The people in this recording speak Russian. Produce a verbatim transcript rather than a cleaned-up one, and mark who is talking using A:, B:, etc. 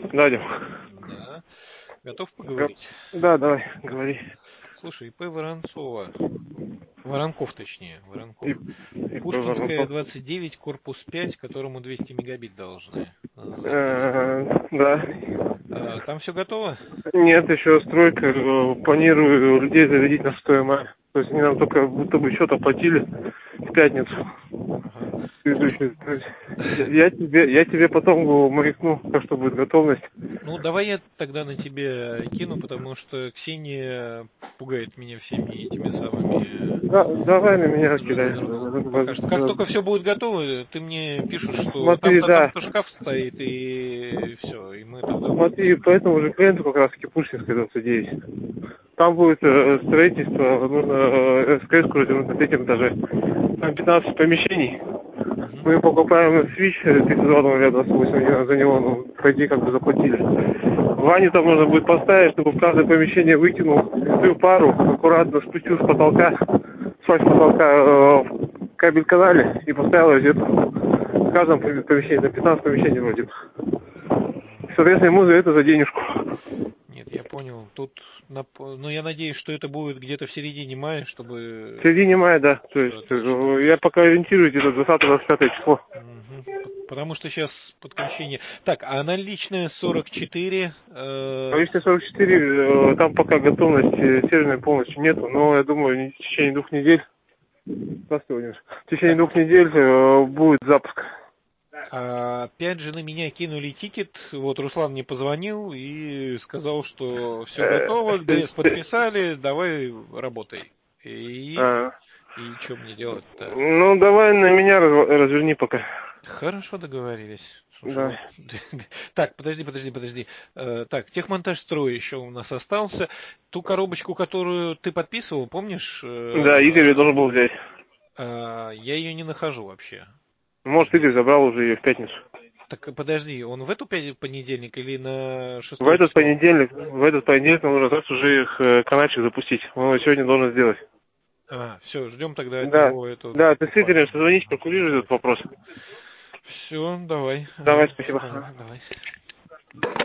A: Да, Дим.
B: Да. Готов поговорить?
A: Да, давай, говори.
B: Слушай, ИП Воронцова. Воронков, точнее. Воронков.
A: И, и
B: Пушкинская,
A: Воронцов.
B: двадцать девять, корпус пять, которому двести мегабит должны закинуть.
A: Э, Да.
B: А, там все готово?
A: Нет, еще стройка. э, Планирую людей зарядить на шестое мая. То есть они нам только будто бы счет оплатили в пятницу.
B: Ага. Слушай,
A: Предыдущую. То есть Я, я тебе, я тебе потом э, маякну, как что будет готовность.
B: ну давай я тогда на тебе кину, потому что Ксения пугает меня всеми этими самыми
A: Да, давай на меня кидай.
B: развернул. Пока что. Как только все будет готово, ты мне пишешь, что
A: Смотри,
B: там-то,
A: да.
B: там-то шкаф стоит, и все, и мы тогда будем.
A: Смотри, по этому же клиенту как раз таки Пушкинская двадцать девять. Там будет э, строительство, нужно э, СКС развернуть на третьем этаже. Там пятнадцать помещений.
B: Мгм.
A: Мы покупаем свич тридцать два ноль двадцать восемь, за него, ну, по идее, как бы заплатили. Ваню там нужно будет поставить, чтобы в каждое помещение выкинул свою пару, аккуратно спустил с потолка, с потолка э, в кабель-канале и поставил розетку. В каждом помещении, на пятнадцать помещений вроде. Соответственно, ему за это за денежку.
B: Нет, я понял. Тут, нап- ну, я надеюсь, что это будет где-то в середине мая,
A: В
B: чтобы
A: середине мая, да. То
B: все
A: есть
B: отлично.
A: э, я пока ориентируюсь где-то двадцатое двадцать пятое число.
B: Мгм. П- Потому что сейчас подключение. Так, а наличная сорок четыре.
A: А
B: э,
A: если сорок четыре, э, там пока готовности северной полностью нету, но я думаю, в течение двух недель, здравствуй, Владимир, в течение
B: Так,
A: двух недель э, будет запуск.
B: а опять же на меня кинули тикет. Вот Руслан мне позвонил и сказал, что все
A: Э,
B: готово,
A: э,
B: ДС
A: э,
B: подписали, давай работай. И,
A: а,
B: и что мне делать-то?
A: Ну, давай на меня раз- разверни пока.
B: Хорошо договорились. Слушай,
A: Да.
B: вот. Так, подожди, подожди, подожди. Э, Так, техмонтаж строя еще у нас остался. Ту коробочку, которую ты подписывал, помнишь?
A: Да, Игорь я
B: э,
A: должен был взять.
B: э, Я ее не нахожу вообще
A: Может, Игорь
B: здесь.
A: забрал уже ее в пятницу.
B: Так, подожди, он в эту пя- понедельник или на
A: В
B: шестое
A: этот
B: число?
A: понедельник, в этот понедельник нам нужно завтра уже их э, каналчик запустить. Он его сегодня должен сделать.
B: А, все, ждем тогда от
A: Да,
B: него эту
A: да, ты с Игорем
B: буквально
A: созвонись, прокурируй этот
B: монтировочку.
A: вопрос.
B: Все, давай.
A: Давай,
B: Ага,
A: спасибо.
B: ага, давай.